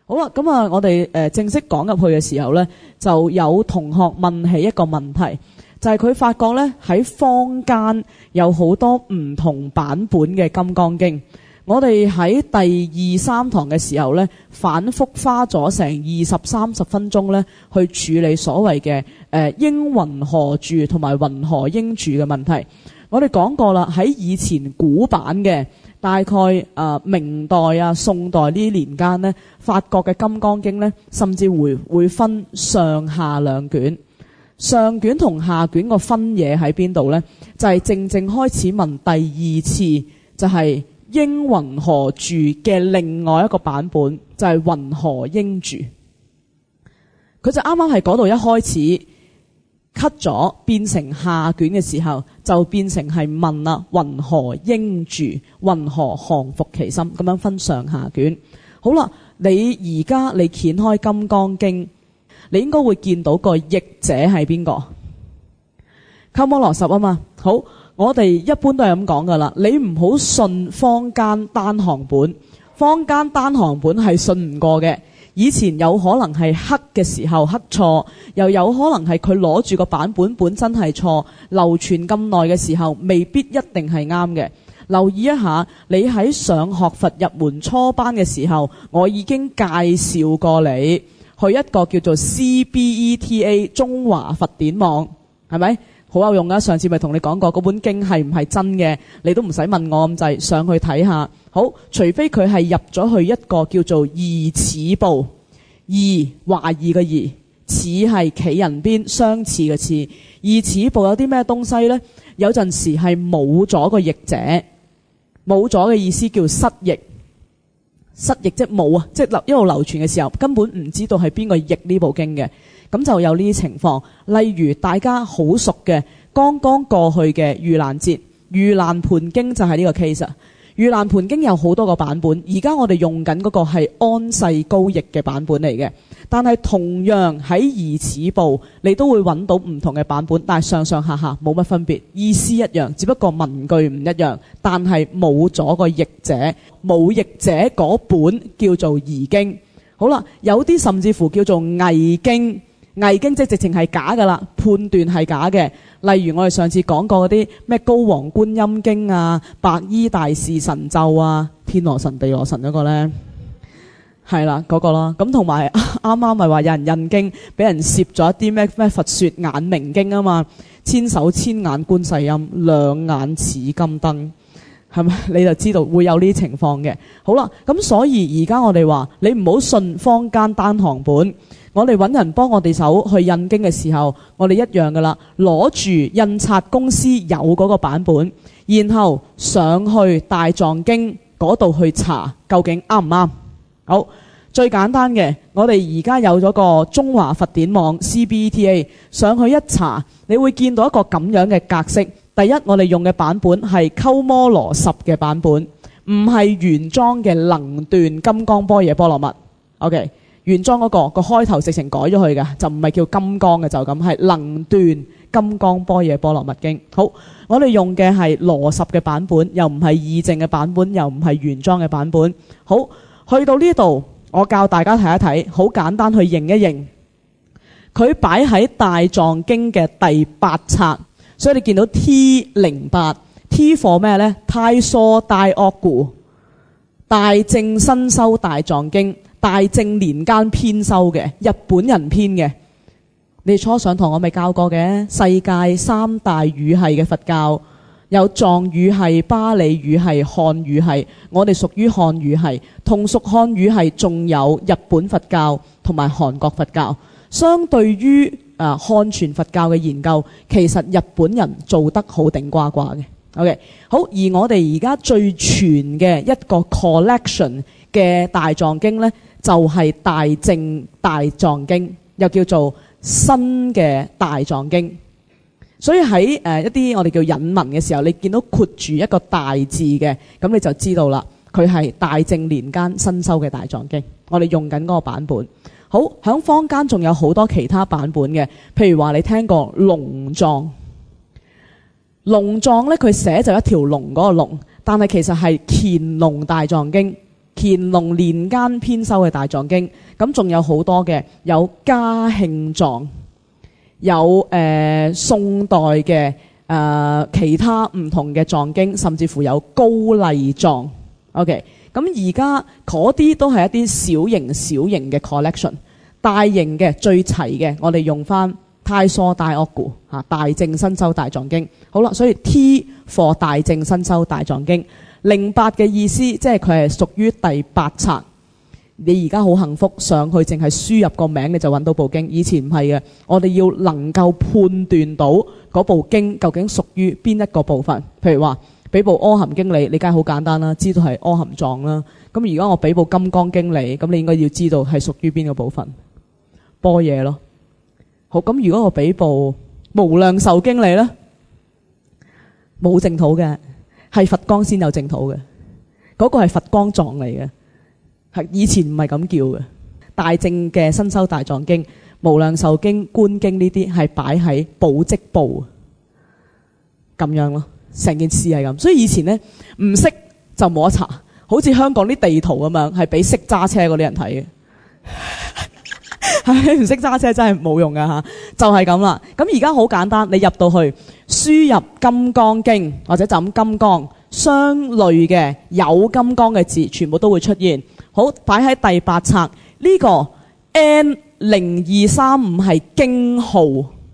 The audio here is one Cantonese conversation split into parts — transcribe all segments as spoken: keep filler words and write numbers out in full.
好啦，咁啊，我哋誒正式講入去嘅時候咧，就有同學問起一個問題，就係佢發覺咧喺坊間有好多唔同版本嘅《金剛經》。我哋喺第二三堂嘅時候咧，反覆花咗成二十三十分鐘咧，去處理所謂嘅誒應云何住同埋云何應住嘅問題。我哋講過啦，喺以前古版嘅大概誒、呃、明代啊、宋代呢啲年間呢，法國嘅《金剛經》呢，甚至會會分上下兩卷。上卷同下卷個分野喺邊度呢？就係、是、正正開始問第二次，就係、是、應云何住嘅另外一個版本，就係、是、云何應住。佢就啱啱係嗰度一開始 cut 咗，變成下卷嘅時候，就變成係問啦，云何應住，云何降伏其心，咁樣分上下卷。好啦，你而家你掀開《金剛經》，你應該會見到個譯者係邊個？鳩摩羅什啊嘛。好，我哋一般都係咁講噶啦，你唔好信坊間單行本，坊間單行本係信唔過嘅。以前有可能係刻嘅時候刻錯，又有可能係佢攞住個版本本身係錯，流傳咁耐嘅時候未必一定係啱嘅。留意一下，你喺上學佛入門初班嘅時候，我已經介紹過你去一個叫做 C B E T A 中華佛典網，係咪？好有用啊！上次咪同你講過嗰本經係唔係真嘅，你都唔使問我咁滯，上去睇下。好，除非佢係入咗去一個叫做疑似部，疑懷疑嘅疑，似係企人邊相似嘅似。疑似部有啲咩東西呢？有陣時係冇咗個譯者，冇咗嘅意思叫失譯。失譯即係冇啊，即係一路流傳嘅時候根本唔知道係邊個譯呢部經嘅。咁就有呢啲情況，例如大家好熟嘅剛剛過去嘅盂蘭節，盂蘭盆經就係呢個 case 啊。盂蘭盆經有好多個版本，而家我哋用緊嗰個係安世高譯嘅版本嚟嘅，但係同樣喺疑似部你都會揾到唔同嘅版本，但係上上下下冇乜分別，意思一樣，只不過文句唔一樣，但係冇咗個譯者，冇譯者嗰本叫做疑經。好啦，有啲甚至乎叫做偽經。偽經即係直情係假噶啦，判斷係假嘅。例如我哋上次講過嗰啲咩高王觀音經啊、白衣大士神咒啊、天羅神地羅神嗰個呢，係啦嗰個啦。咁同埋啱啱咪話有人印經俾人攝咗一啲咩咩佛說眼明經啊嘛，千手千眼觀世音，兩眼似金燈，係咪？你就知道會有呢啲情況嘅。好啦，咁所以而家我哋話你唔好信坊間單行本。我哋揾人幫我哋手去印經嘅時候，我哋一樣噶啦，攞住印刷公司有嗰個版本，然後上去大藏經嗰度去查究竟啱唔啱。好，最簡單嘅，我哋而家有咗個中華佛典網 C B E T A， 上去一查，你會見到一個咁樣嘅格式。第一，我哋用嘅版本係鳩摩羅什嘅版本，唔係原裝嘅能斷金剛般若波羅蜜。OK。原裝嗰、那個個開頭直情改咗去嘅，就唔係叫金剛嘅，就咁係能斷金剛般若波羅蜜經。好，我哋用嘅係羅什嘅版本，又唔係義淨嘅版本，又唔係原裝嘅版本。好，去到呢度，我教大家睇一睇，好簡單去認一認。佢擺喺大藏經嘅第八冊，所以你見到 T 零八 T for 咩呢？太疏大惡故，大正新修大藏經。大正年間編修嘅，日本人編嘅。你初上堂我咪教過嘅，世界三大語系嘅佛教，有藏語系、巴利語系、漢語系。我哋屬於漢語系，同屬漢語系，仲有日本佛教同埋韓國佛教。相對於誒、呃、漢傳佛教嘅研究，其實日本人做得好頂呱呱嘅。OK， 好，而我哋而家最全嘅一個 collection 嘅大藏經呢，就係、是、大正大藏經，又叫做新嘅大藏經。所以喺誒、呃、一啲我哋叫引文嘅時候，你見到括住一個大字嘅，咁你就知道啦，佢係大正年間新修嘅大藏經。我哋用緊嗰個版本。好，響坊間仲有好多其他版本嘅，譬如話你聽過龍藏。龍藏咧，佢寫就一條龍嗰個龍，但係其實係乾隆大藏經。 乾隆年間編修嘅大藏經，咁仲有好多嘅，有嘉慶藏，有誒、呃、宋代嘅誒、呃、其他唔同嘅藏經，甚至乎有高麗藏。OK， 咁而家嗰啲都係一啲小型小型嘅 collection， 大型嘅最齊嘅，我哋用翻太疏大惡故嚇大正新修大藏經。好啦，所以 T for 大正新修大藏經。零八嘅意思，即係佢係屬於第八冊。你而家好幸福，上去淨係輸入個名你就揾到部經。以前唔係嘅，我哋要能夠判斷到嗰部經究竟屬於邊一個部分。譬如話俾部阿含經你，你梗係好簡單啦，知道係阿含藏啦。咁而家我俾部金剛經你，咁你應該要知道係屬於邊個部分。般若咯。好，咁如果我俾部無量壽經你呢，冇淨土嘅。係佛光先有淨土嘅，嗰、那個係佛光藏嚟嘅，係以前唔係咁叫嘅。大正嘅新修大藏經、無量壽經、觀經呢啲係擺喺寶積部咁樣咯，成件事係咁。所以以前呢，唔識就冇得查，好似香港啲地圖咁樣，係俾識揸車嗰啲人睇嘅。係唔識揸車真係冇用㗎吓，就係咁啦。咁而家好簡單，你入到去輸入金剛經或者就咁金剛相類嘅有金剛嘅字，全部都會出現。好，擺喺第八冊呢個 N 零二三五係經號，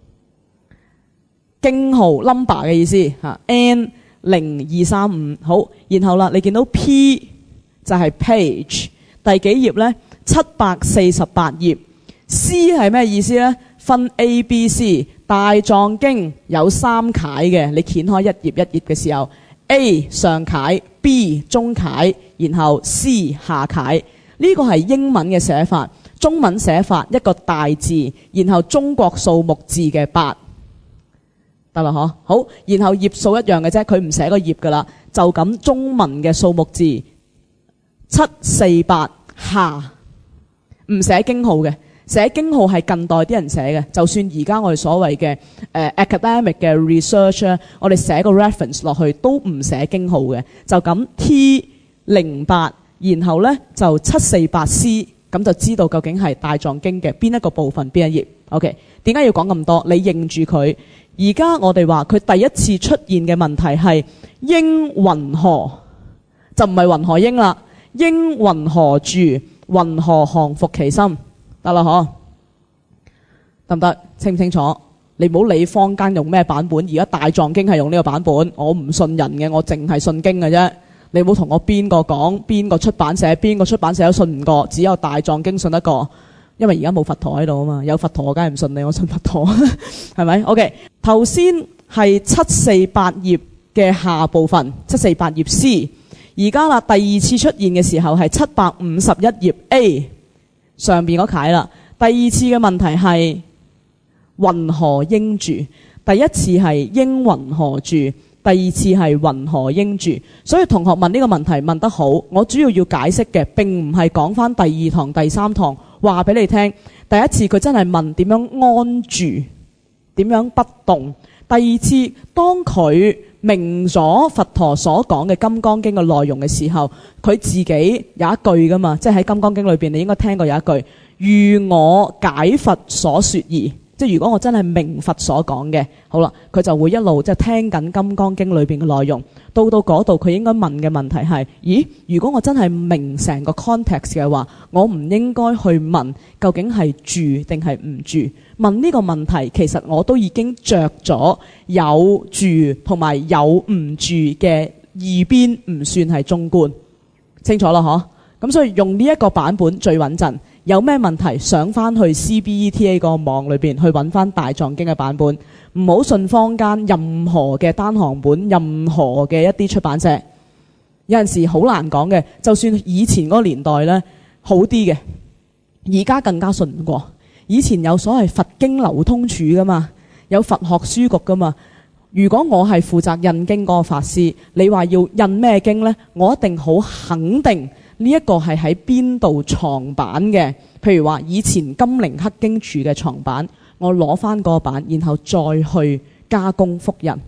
經號 number 嘅意思吓 N 零二三五。好，然後啦，你見到 P 就係 page， 第幾頁呢？七百四十八頁。C 係咩意思呢？分 A、B、C， 大藏經有三楷嘅，你掀開一頁一頁嘅時候 ，A 上楷 ，B 中楷，然後 C 下楷。呢個係英文嘅寫法，中文寫法一個大字，然後中國數目字嘅八，得啦嗬。好，然後頁數一樣嘅啫，佢唔寫個頁噶啦，就咁中文嘅數目字七四八下，唔寫經號嘅。寫經號係近代啲人寫嘅，就算而家我哋所謂嘅、呃、academic 嘅 research 咧，我哋寫個 reference 落去都唔寫經號嘅，就咁 T 零八，然後呢就七四八 C， 咁就知道究竟係大藏經嘅邊一個部分邊一頁。OK， 點解要講咁多？你認住佢。而家我哋話佢第一次出現嘅問題係應云何，就唔係云何應啦，應云何住，云何降伏其心。得啦，嗬，得唔得？清唔清楚？你唔好理坊間用咩版本，而家大藏經係用呢個版本，我唔信人嘅，我淨係信經嘅啫。你唔好同我邊個講，邊個出版社，邊個出版社都信唔過，只有大藏經信得過，因為而家冇佛陀喺度啊嘛。有佛陀我梗係唔信你，我信佛陀，係咪 ？OK， 頭先係七四八頁嘅下部分，七四八頁 C， 而家啦第二次出現嘅時候係七百五十一頁 A。上邊嗰楷啦，第二次嘅問題係云何應住，第一次係應云何住，第二次係云何應住。所以同學問呢個問題問得好，我主要要解釋嘅並唔係講翻第二堂第三堂話俾你聽。第一次佢真係問點樣安住，點樣不動。第二次當佢明咗佛陀所講嘅金剛經嘅內容嘅時候，佢自己有一句噶嘛，即係喺金剛經裏邊你應該聽過有一句，如我解佛所說義，即係如果我真係明佛所講嘅，好啦，佢就會一路即係聽緊金剛經裏邊嘅內容，到到嗰度佢應該問嘅問題係，咦，如果我真係明成個 context 嘅話，我唔應該去問究竟係住定係唔住？問呢個問題，其實我都已經着咗有住同埋有唔住嘅二邊，唔算係中觀，清楚啦嗬？咁所以用呢一個版本最穩陣。有咩問題上翻去 C B E T A 個網裏邊去揾翻大藏經嘅版本，唔好信坊間任何嘅單行本，任何嘅一啲出版社。有陣時好難講嘅，就算以前嗰個年代呢，好啲嘅，而家更加信唔過。以前有所謂佛經流通處噶嘛，有佛學書局噶嘛。如果我係負責印經嗰個法師，你話要印咩經呢？我一定好肯定呢一個係喺邊度藏版嘅。譬如話以前金陵刻經處嘅藏版，我攞翻嗰個版，然後再去加工複印。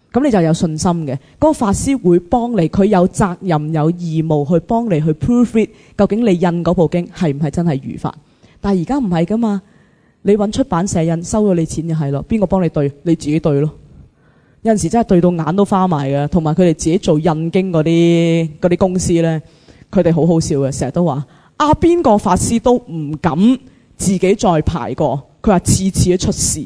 咁你就有信心嘅。嗰個法師會幫你，佢有責任有義務去幫你去 proofread，究竟你印嗰部經係唔係真係如法？但係而家唔係噶嘛，你揾出版社印，收咗你錢就係咯，邊個幫你對？你自己對咯。有陣時真係對到眼都花埋嘅，同埋佢哋自己做印經嗰啲嗰啲公司咧，佢哋好好笑嘅，成日都話啊邊個法師都唔敢自己再排過，佢話次次都出事。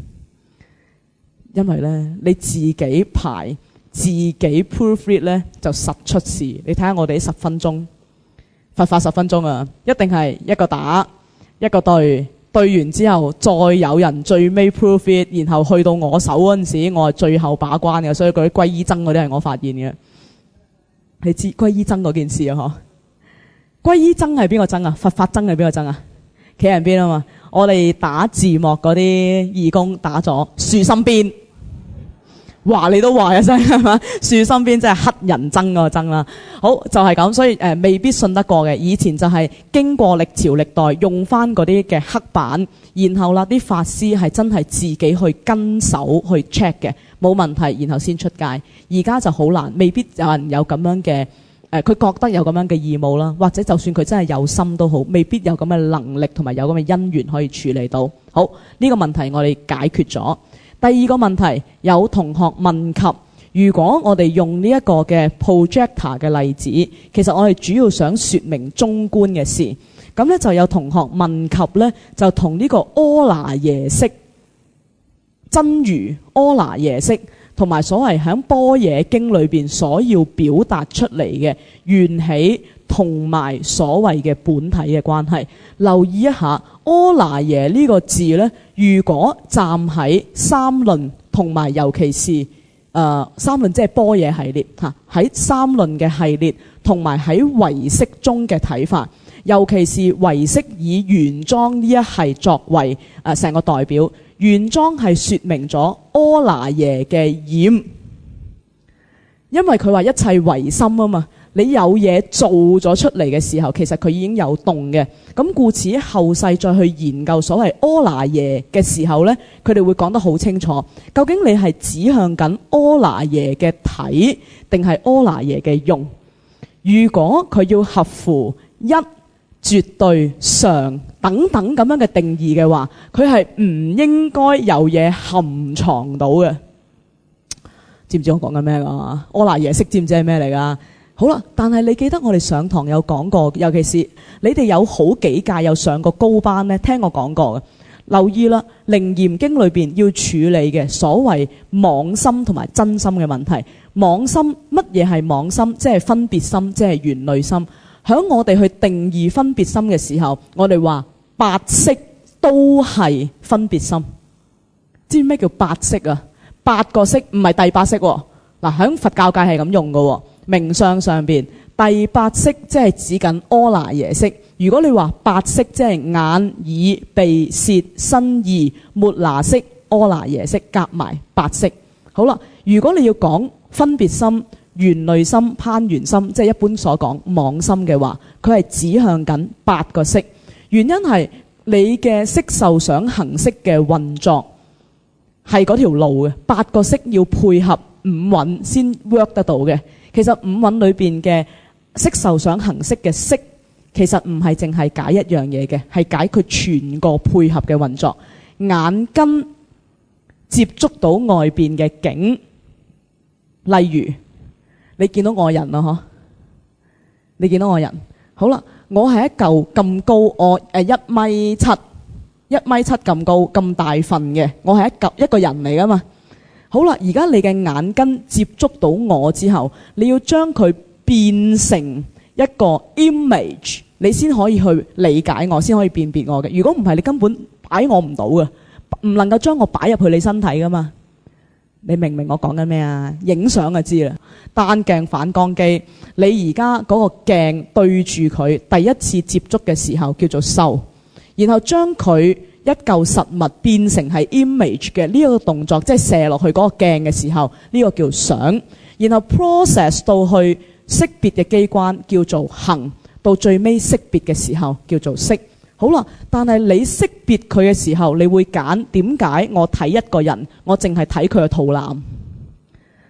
因為咧你自己排自己 proofread 咧就實出事。你睇下我哋十分鐘罰法十分鐘啊，一定係一個打一個對，對完之後再有人最尾 proofread，然後去到我手嗰陣時，我係最後把關嘅，所以嗰啲歸依僧嗰啲係我發現嘅。你知歸依僧嗰件事啊？嗬，歸依僧係邊個僧啊？罰法僧係邊個僧啊？企人邊啊嘛？我哋打字幕嗰啲義工打咗樹心邊。話你都話一聲係嘛？樹身邊即係黑人憎嗰個憎啦。好就係、是、咁，所以誒、呃、未必信得過嘅。以前就係經過歷朝歷代用翻嗰啲嘅黑板，然後啦啲法師係真係自己去跟手去 check 嘅，冇問題，然後先出街。而家就好難，未必有人有咁樣嘅誒，佢、呃、覺得有咁樣嘅義務啦，或者就算佢真係有心都好，未必有咁嘅能力同埋有咁嘅因緣可以處理到。好，呢、這個問題我哋解決咗。第二個問題，有同學問及，如果我哋用呢一個嘅 projector 嘅例子，其實我哋主要想說明中觀嘅事。咁咧就有同學問及咧，就同呢個阿那耶識、真如阿那耶識，同埋所謂喺般若經裏邊所要表達出嚟嘅緣起，同埋所謂嘅本體嘅關係。留意一下阿那耶呢個字呢，如果站喺三論同埋尤其是誒、呃、三論即係般若系列嚇，喺三論嘅系列同埋喺唯識中嘅睇法，尤其是唯識以玄奘呢一系作為誒成、呃、個代表，玄奘係說明咗阿那耶嘅染，因為佢話一切唯心啊嘛。你有嘢做咗出嚟嘅時候，其實佢已經有動嘅。咁故此後世再去研究所謂阿那耶嘅時候呢，佢哋會講得好清楚，究竟你係指向緊阿那耶嘅體，定係阿那耶嘅用？如果佢要合乎一、絕對、常等等咁樣嘅定義嘅話，佢係唔應該有嘢含藏到嘅。知唔知我講緊咩㗎？阿那耶識知唔知係咩嚟㗎？好啦，但係你記得我哋上堂有講過，尤其是你哋有好幾屆有上過高班呢，聽我講過嘅。留意啦，楞嚴經裏邊要處理嘅所謂妄心同埋真心嘅問題。妄心，乜嘢係妄心？即係分別心，即係緣類心。響我哋去定義分別心嘅時候，我哋話八識都係分別心。知唔知咩叫八識啊？八個識唔係第八識喎。嗱，響佛教界係咁用嘅。名相上邊第八識即係指緊阿那耶識。如果你話八識即係眼耳鼻舌身意末那識阿那耶識夾埋八識。好啦，如果你要講分別心、緣類心、攀緣心，即係一般所講妄心嘅話，佢係指向緊八個識。原因係你嘅色受想行識嘅運作係嗰條路嘅，八個識要配合五蘊先 work 得到嘅。其實五蘊裏邊嘅色受想行識嘅識，其實唔係淨係解一樣嘢嘅，係解佢全個配合嘅運作。眼根接觸到外邊嘅景，例如你見到我人啦，嗬？你見到我人，好啦，我係一嚿咁高，我誒一米七，一米七咁高咁大份嘅，我係一嚿一個人嚟噶嘛。好啦，而家你嘅眼根接觸到我之後，你要將佢變成一個 image， 你先可以去理解我，先可以辨別我嘅。如果唔係，你根本擺我唔到嘅，唔能夠將我擺入去你身體噶嘛。你明唔明我講緊咩啊？影相就知啦。單鏡反光機，你而家嗰個鏡對住佢，第一次接觸嘅時候叫做受，然後將佢一嚿實物變成係 image 嘅呢一個動作，即係射落去嗰個鏡嘅時候，呢、這個叫想。然後 process 到去識別嘅機關叫做行，到最尾識別嘅時候叫做識。好啦，但係你識別佢嘅時候，你會揀點解我睇一個人，我淨係睇佢嘅肚腩？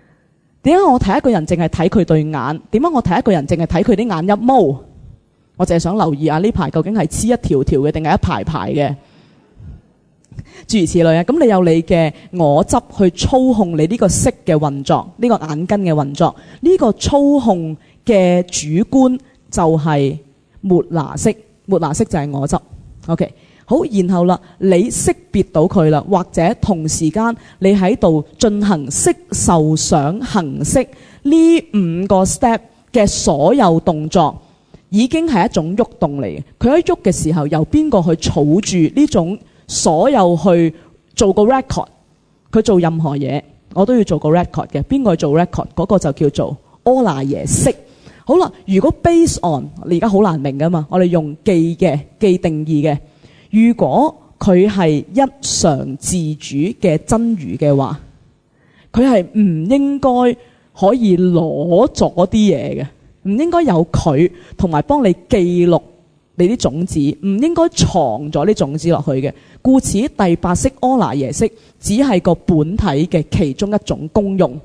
點解我睇一個人淨係睇佢對眼？點解我睇一個人淨係睇佢啲眼一毛？我淨係想留意下呢排究竟係黐一條條嘅定係一排排嘅，諸如此類啊。咁你有你嘅我執去操控你呢個色嘅運作，呢個眼根嘅運作，呢個操控嘅主觀就係末那識，末那識就係我執。OK。好，然後啦，你識別到佢啦，或者同時間你喺度進行色受想行識呢五個 step 嘅所有動作，已經係一種喐動嚟嘅。佢喺喐嘅時候，由邊個去儲住呢種所有去做個 record？ 佢做任何嘢，我都要做個 record 嘅。邊個去做 record？ 嗰個就叫做阿賴耶識。好啦，如果 base on 你而家好難明噶嘛，我哋用記嘅記定義嘅。如果佢係一常自主嘅真如嘅話，佢係唔應該可以攞咗啲嘢嘅，唔應該有佢同埋幫你記錄你啲種子，唔應該藏咗啲種子落去嘅。故此，第八識阿賴耶識只係個本體嘅其中一種功用。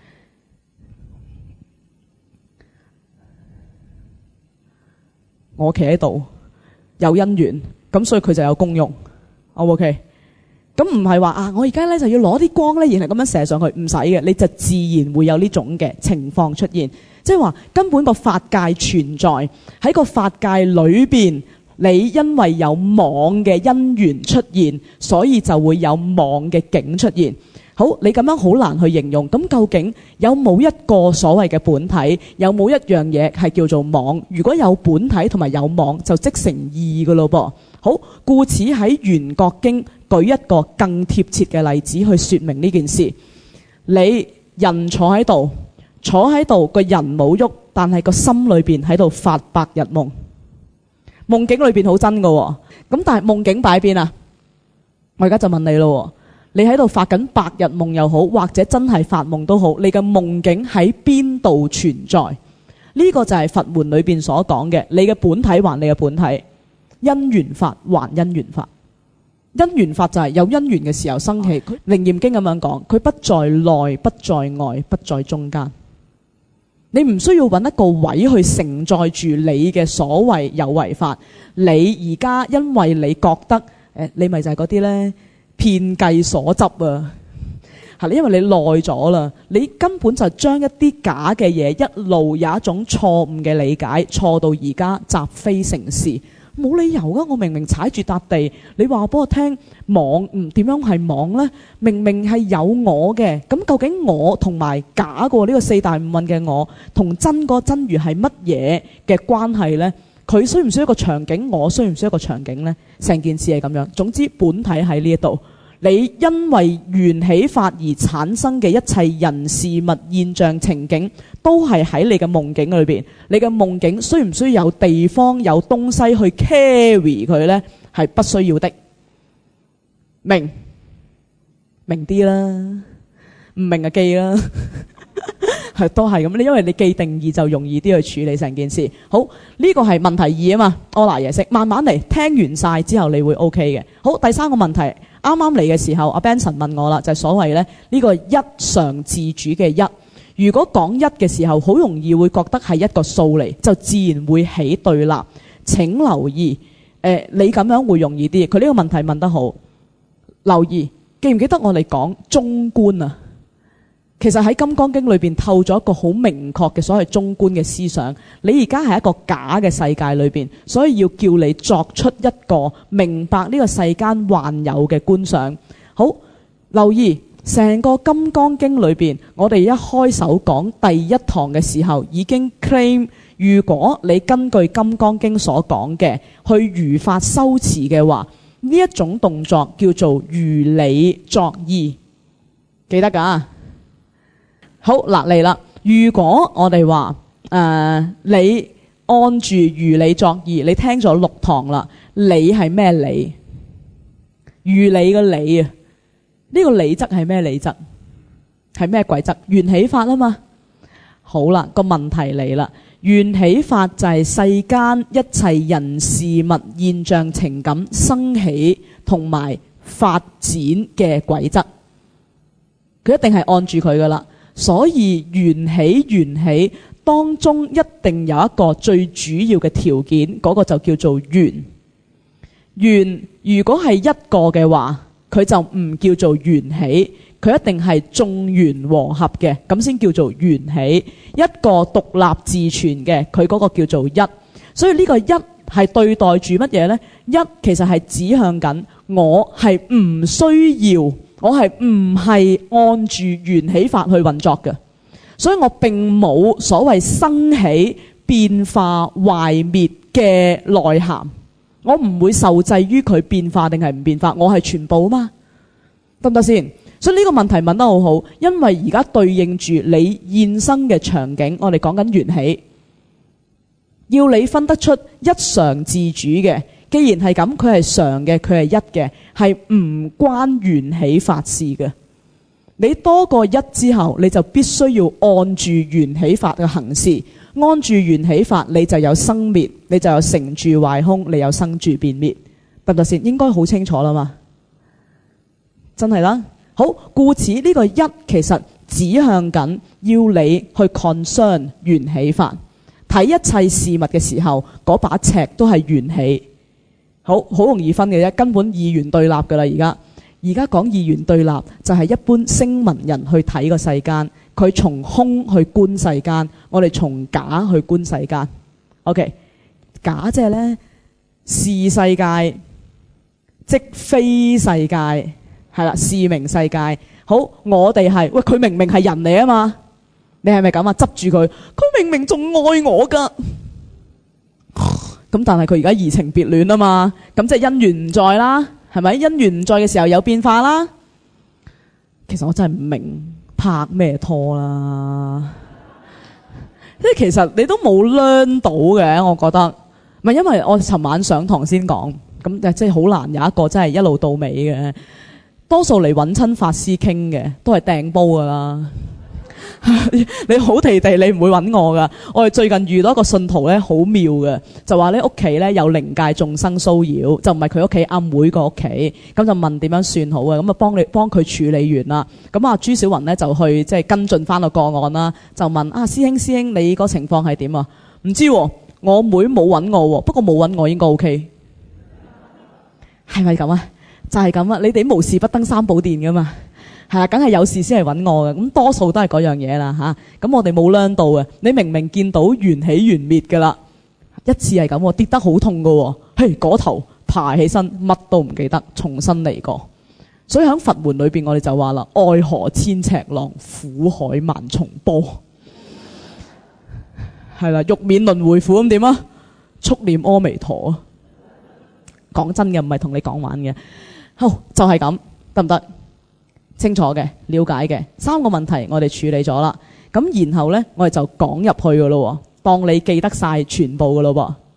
我企喺度有因緣。咁所以佢就有功用 ，O K。咁唔係話啊，我而家咧就要攞啲光咧，然後咁樣射上去，唔使嘅，你就自然會有呢種嘅情況出現。即係話根本個法界存在喺個法界裏邊，你因為有妄嘅因緣出現，所以就會有妄嘅境出現。好，你咁樣好難去形容。咁究竟有冇一個所謂嘅本體？有冇一樣嘢係叫做妄？如果有本體同埋有妄，就即成義㗎咯噃。好，故此喺圓覺經舉一個更貼切嘅例子去說明呢件事。你人坐喺度，坐喺度個人冇喐，但係個心裏邊喺度發白日夢。夢境裏邊好真㗎喎，咁但係夢境擺邊啊？我而家就問你咯，你喺度發緊白日夢又好，或者真係發夢都好，你嘅夢境喺邊度存在？呢個就係佛門裏邊所講嘅，你嘅本體還你嘅本體。因緣法還因緣法，因緣法就係有因緣嘅時候生起。楞嚴經咁樣講，佢不在內，不在外，不在中間。你唔需要揾一個位去承載住你嘅所謂有為法。你而家因為你覺得誒，你咪就係嗰啲呢遍計所執啊，係因為你耐咗啦，你根本就將一啲假嘅嘢一路有一種錯誤嘅理解，錯到而家習非成是。冇理由噶，我明明踩住笪地，你話俾我聽妄唔點樣係妄呢？明明係有我嘅，咁究竟我同埋假過呢個四大五蘊嘅我，同真個真如係乜嘢嘅關係呢？佢需唔需要一個場景？我需唔需要一個場景呢？成件事係咁樣。總之本體喺呢一度，你因為緣起法而產生嘅一切人事物現象情景，都係喺你嘅夢境裏邊。你嘅夢境需唔需要有地方有東西去 carry 佢呢？係不需要的。明明啲啦，唔明就記啦。係都係咁，你因為你記定義就容易啲去處理成件事。好，呢個係問題二啊嘛，阿賴耶識。慢慢嚟，聽完晒之後你會 OK 嘅。好，第三個問題。啱啱嚟嘅時候，阿 Benson 問我啦，就係、是、所謂咧呢個一常自主嘅一。如果講一嘅時候，好容易會覺得係一個數嚟，就自然會起對立。請留意，誒、呃，你咁樣會容易啲。佢呢個問題問得好，留意，記唔記得我哋講中觀啊？其實喺《金剛經》裏邊透咗一個好明確嘅所謂中觀嘅思想。你而家係一個假嘅世界裏邊，所以要叫你作出一個明白呢個世間幻有嘅觀想。好，留意成個《金剛經》裏邊，我哋一開手講第一堂嘅時候已經 claim，如果你根據《金剛經》所講嘅去如法修持嘅話，呢一種動作叫做如理作意，記得㗎？好，嗱嚟啦！如果我哋話誒，你按住如理作意，你聽咗六堂啦，理係咩理？如理嘅理啊，呢個理則係咩理則？係咩鬼則？緣起法啊嘛。好啦，個問題嚟啦，緣起法就係世間一切人事物現象情感生起同埋發展嘅軌則，佢一定係按住佢噶啦。 所以緣起緣起當中一定有一個最主要嘅條件，嗰個就叫做緣。緣如果係一個嘅話，佢就唔叫做緣起，佢一定係眾緣和合嘅，咁先叫做緣起。一個獨立自存嘅，佢嗰個叫做一。所以呢個一係對待住乜嘢呢？一其實係指向緊我係唔需要，我係唔係按住緣起法去運作嘅，所以我並冇所謂生起變化壞滅嘅內涵，我唔會受制於佢變化定係唔變化，我係全部嘛，得唔得先？所以呢個問題問得好好，因為而家對應住你現生嘅場景，我哋講緊緣起，要你分得出一常自主嘅。既然係咁，佢係常嘅，佢係一嘅，係唔關緣起法事嘅。你多過一之後，你就必須要按住緣起法嘅行事，按住緣起法，你就有生滅，你就有成住壞空，你有生住變滅，得唔得先？應該好清楚啦嘛，真係啦。好，故此呢個一其實指向緊要你去 concern 緣起法，睇一切事物嘅時候，嗰把尺都係緣起。好好容易分嘅啫，根本二元對立噶啦。而家而家講二元對立，就係一般聲聞人去睇個世間，佢從空去觀世間，我哋從假去觀世間。OK， 假即係咧是世界，即非世界，係啦，是名世界。好，我哋係喂佢明明係人嚟啊嘛，你係咪咁啊？執住佢，佢明明仲愛我噶。咁但係佢而家移情別戀啊嘛，咁即係因緣唔在啦，係咪？因緣唔在嘅時候有變化啦。其實我真係唔明拍咩拖啦，即係其實你都冇 learn 到嘅，我覺得。唔係因為我尋晚上堂先講，咁即係好難有一個真係一路到尾嘅。多數嚟揾親法師傾嘅都係掟煲噶啦。你好地地你唔會揾我噶。我哋最近遇到一個信徒咧，好妙嘅，就話咧屋企咧有靈界眾生騷擾，就唔係佢屋企阿妹個屋企，咁就問點樣算好啊？咁啊幫你幫佢處理完啦。咁啊朱小雲咧就去即係跟進翻個個案啦，就問啊師兄師兄你個情況係點啊？唔知喎，我妹冇揾我，不過冇揾我應該 OK， 係咪咁啊？就係咁啊！你哋無事不登三寶殿噶嘛？係啊，梗係有事先嚟揾我嘅，咁多數都係嗰樣嘢啦吓。咁我哋冇量到嘅，你明明見到緣起緣滅噶啦，一次係咁，跌得好痛噶，嘿，嗰頭爬起身乜都唔記得，重新嚟過。所以喺佛門裏邊，我哋就話啦：愛河千尺浪，苦海萬重波。係啦，欲免輪迴苦咁點啊？速念阿彌陀。講真嘅，唔係同你講玩嘅。好，就係咁，得唔得？清楚嘅，了解嘅，三個問題我哋處理咗啦。咁然後呢，我哋就講入去噶咯，當你記得晒全部噶咯噃。